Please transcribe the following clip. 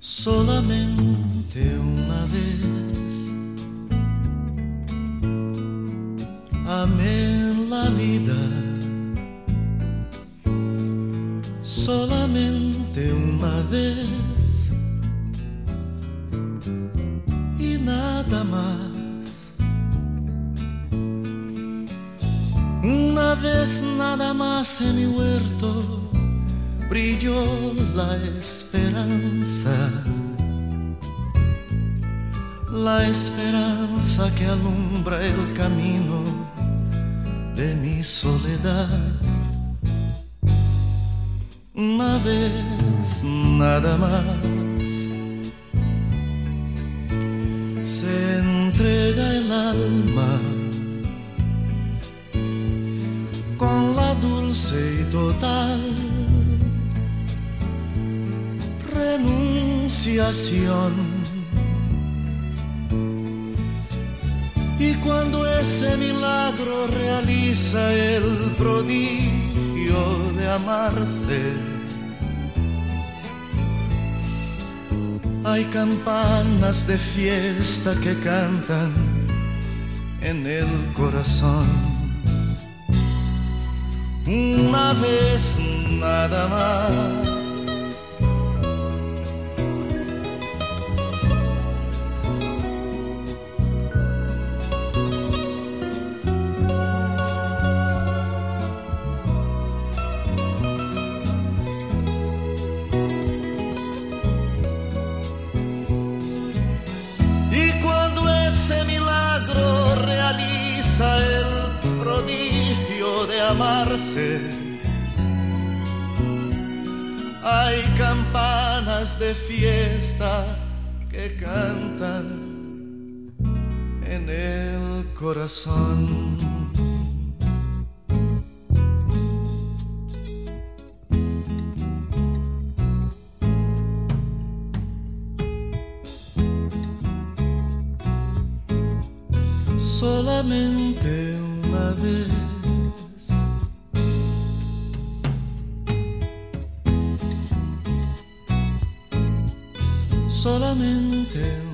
Solamente una vez amé la vida, solamente una vez y nada más. Una vez nada más en mi huerto brilló la esperanza, la esperanza que alumbra el camino de mi soledad. Una vez nada más se entrega el alma con la dulce y total renunciación. Y cuando ese milagro realiza el prodigio de amarse, hay campanas de fiesta que cantan en el corazón. Una vez nada más el prodigio de amarse, hay campanas de fiesta que cantan en el corazón. Solamente una vez solamente